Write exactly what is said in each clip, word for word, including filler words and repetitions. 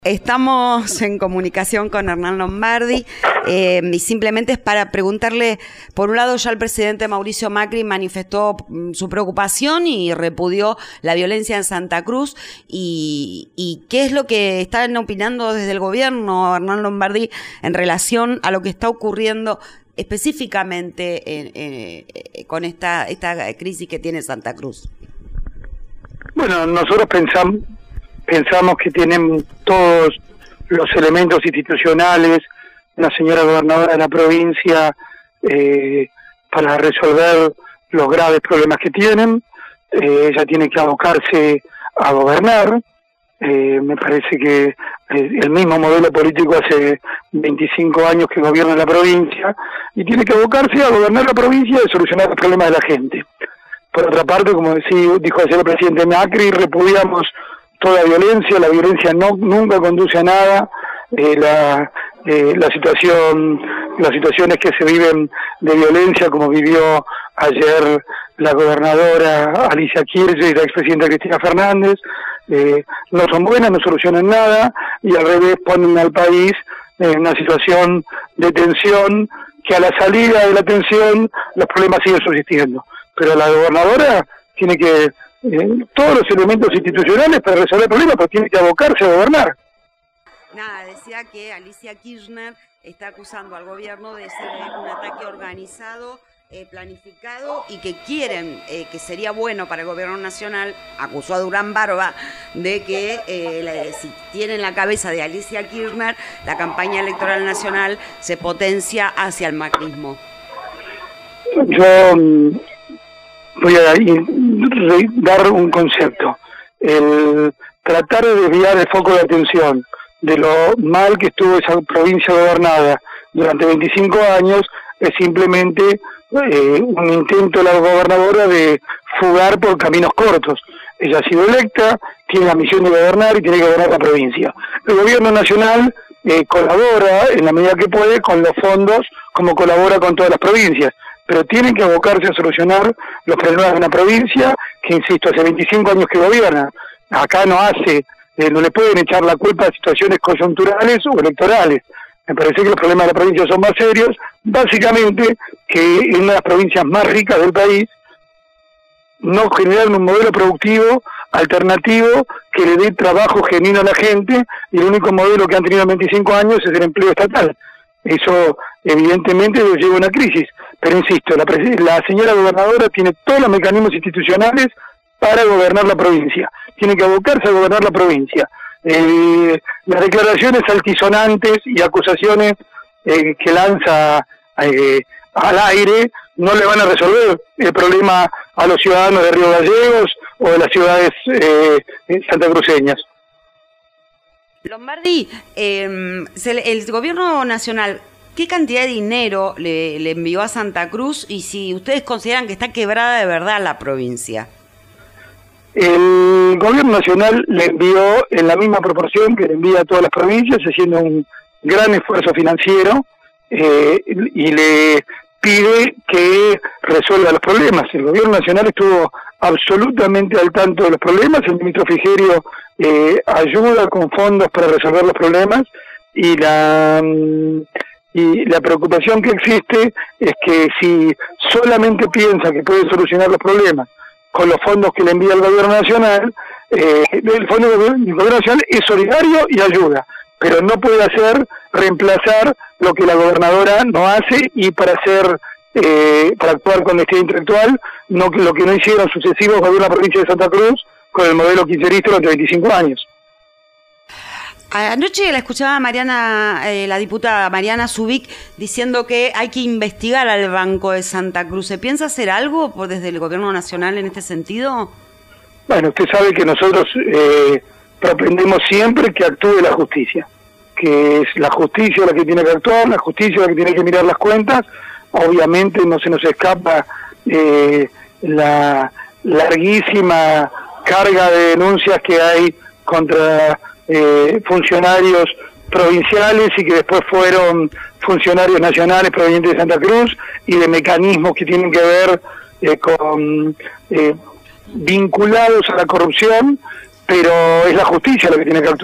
Estamos en comunicación con Hernán Lombardi eh, y simplemente es para preguntarle, por un lado ya el presidente Mauricio Macri manifestó su preocupación y repudió la violencia en Santa Cruz y, y qué es lo que están opinando desde el gobierno, Hernán Lombardi, en relación a lo que está ocurriendo específicamente en, en, con esta, esta crisis que tiene Santa Cruz. Bueno, nosotros pensamos Pensamos que tienen todos los elementos institucionales la señora gobernadora de la provincia eh, para resolver los graves problemas que tienen. Eh, ella tiene que abocarse a gobernar. Eh, me parece que el mismo modelo político hace veinticinco años que gobierna la provincia y tiene que abocarse a gobernar la provincia y a solucionar los problemas de la gente. Por otra parte, como decía, dijo ayer el presidente Macri, repudiamos toda violencia, la violencia no nunca conduce a nada, eh, la eh, la situación, las situaciones que se viven de violencia, como vivió ayer la gobernadora Alicia Kirchner y la expresidenta Cristina Fernández, eh, no son buenas, no solucionan nada y al revés ponen al país en una situación de tensión que a la salida de la tensión los problemas siguen subsistiendo. Pero la gobernadora tiene que Eh, todos los elementos institucionales para resolver problemas, pero tiene que abocarse a gobernar. Nada, decía que Alicia Kirchner está acusando al gobierno de ser un ataque organizado, eh, planificado y que quieren, eh, que sería bueno para el gobierno nacional, acusó a Durán Barba de que eh, la, si tienen la cabeza de Alicia Kirchner, la campaña electoral nacional se potencia hacia el macrismo. Yo voy a dar un concepto. El tratar de desviar el foco de atención de lo mal que estuvo esa provincia gobernada durante veinticinco años es simplemente eh, un intento de la gobernadora de fugar por caminos cortos. Ella ha sido electa, tiene la misión de gobernar y tiene que gobernar la provincia. El gobierno nacional eh, colabora en la medida que puede con los fondos, como colabora con todas las provincias, pero tienen que abocarse a solucionar los problemas de una provincia que, insisto, hace veinticinco años que gobierna. Acá no hace, eh, no le pueden echar la culpa a situaciones coyunturales o electorales. Me parece que los problemas de la provincia son más serios, básicamente que en una de las provincias más ricas del país no generaron un modelo productivo alternativo que le dé trabajo genuino a la gente y el único modelo que han tenido en veinticinco años es el empleo estatal. Eso evidentemente nos lleva a una crisis. Pero insisto, la, la señora gobernadora tiene todos los mecanismos institucionales para gobernar la provincia. Tiene que abocarse a gobernar la provincia. Eh, las declaraciones altisonantes y acusaciones eh, que lanza eh, al aire no le van a resolver el problema a los ciudadanos de Río Gallegos o de las ciudades eh, santacruceñas. Lombardi, eh, el gobierno nacional, ¿qué cantidad de dinero le, le envió a Santa Cruz y si ustedes consideran que está quebrada de verdad la provincia? El gobierno nacional le envió en la misma proporción que le envía a todas las provincias, haciendo un gran esfuerzo financiero eh, y le pide que resuelva los problemas. El gobierno nacional estuvo absolutamente al tanto de los problemas, el ministro Frigerio eh, ayuda con fondos para resolver los problemas y la... Y la preocupación que existe es que si solamente piensa que puede solucionar los problemas con los fondos que le envía el gobierno nacional, eh, el fondo del gobierno nacional es solidario y ayuda, pero no puede hacer reemplazar lo que la gobernadora no hace y para hacer eh, para actuar con honestidad intelectual, no lo que no hicieron sucesivos gobiernos de la provincia de Santa Cruz con el modelo kirchnerista durante veinticinco años. Anoche la escuchaba Mariana, eh, la diputada Mariana Zubik, diciendo que hay que investigar al Banco de Santa Cruz. ¿Se piensa hacer algo por, desde el gobierno nacional en este sentido? Bueno, usted sabe que nosotros eh, propendemos siempre que actúe la justicia, que es la justicia la que tiene que actuar, la justicia la que tiene que mirar las cuentas. Obviamente no se nos escapa eh, la larguísima carga de denuncias que hay contra Eh, funcionarios provinciales y que después fueron funcionarios nacionales provenientes de Santa Cruz y de mecanismos que tienen que ver eh, con eh, vinculados a la corrupción, pero es la justicia la que tiene que actuar.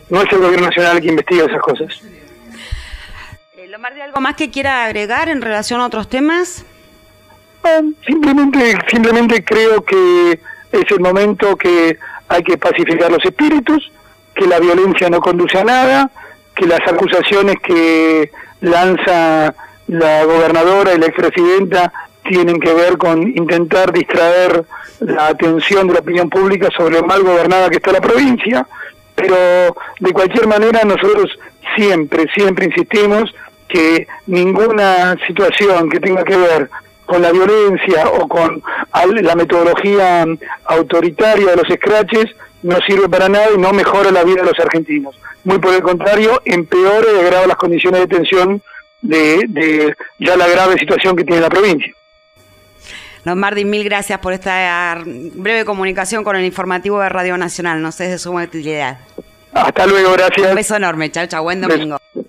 no es el gobierno nacional el que investiga esas cosas. Eh, Lombardi, ¿algo más que quiera agregar en relación a otros temas? No, simplemente, simplemente creo que es el momento que hay que pacificar los espíritus, que la violencia no conduce a nada, que las acusaciones que lanza la gobernadora y la expresidenta tienen que ver con intentar distraer la atención de la opinión pública sobre lo mal gobernada que está la provincia, pero de cualquier manera nosotros siempre, siempre insistimos que ninguna situación que tenga que ver con la violencia o con la metodología autoritaria de los escraches no sirve para nada y no mejora la vida de los argentinos. Muy por el contrario, empeora y agrava las condiciones de tensión de, de ya la grave situación que tiene la provincia. Lombardi, mil gracias por esta breve comunicación con el informativo de Radio Nacional. Nos es de suma utilidad. Hasta luego, gracias. Un beso enorme. Chao, chao. Buen domingo. Beso.